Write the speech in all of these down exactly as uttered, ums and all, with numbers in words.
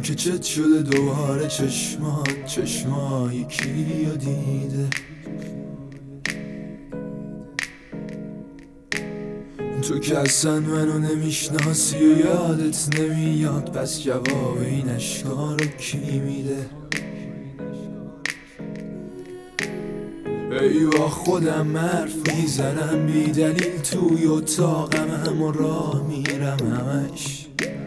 که چت شده دوباره چشمات چشمای کی رو دیده. تو که اصلا منو نمیشناسی و یادت نمیاد، پس جواب این اشکا رو کی میده؟ ای با خودم حرف میزنم بی دلیل توی اتاقم، همون راه میرم همش.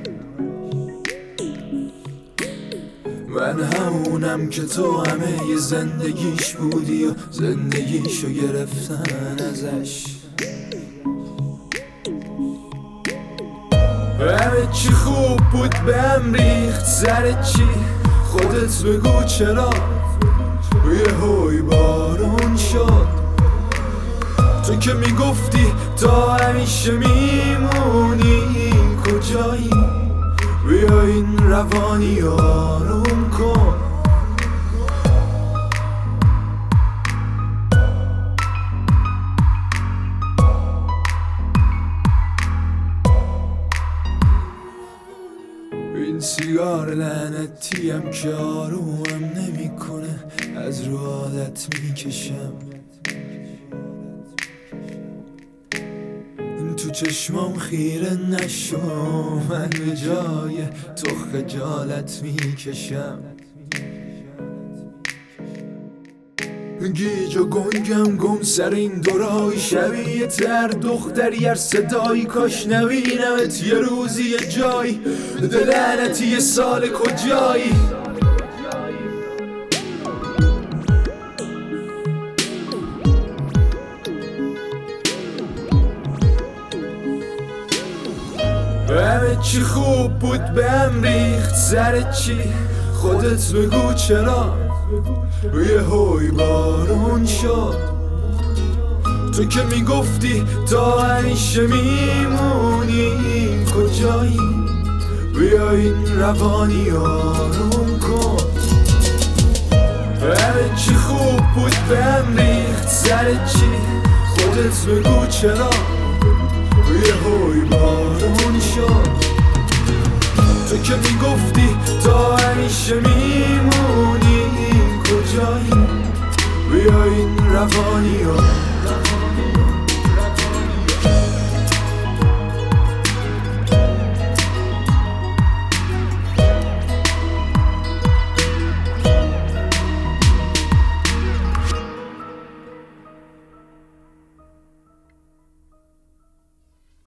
من همونم که تو همه ی زندگیش بودی و زندگیشو گرفتن ازش. همه چی خوب بود به هم ریخت، سر چی؟ خودت بگو چرا یه هوی بارون شد. تو که میگفتی تا همیشه میمونی، کجایی؟ بیا این روانی آروم کن. این سیگار لعنتیم که آرومم نمیکنه، از رو عادت میکشم. تو چشمام خیره نشو، من به جای تو خجالت میکشم. گیج و گنگم گم سر این دورای، شبیه تر دختری هر صدایی، کاش نبینمت یه روزی یه جایی. دلعنتی یه سال کجایی؟ همه چی خوب بود به هم ریخت، سر چی؟ خودت بگو چرا یه هوی بارون شد. تو که میگفتی تا همیشه میمونی، کجایی؟ بیا این روانی آروم کن. همه چی خوب بود به هم ریخت، سر چی؟ خودت بگو چرا یه هوی بارون شد. تو که میگفتی تا همیشه میمونی، کجایی؟ بیا این روانی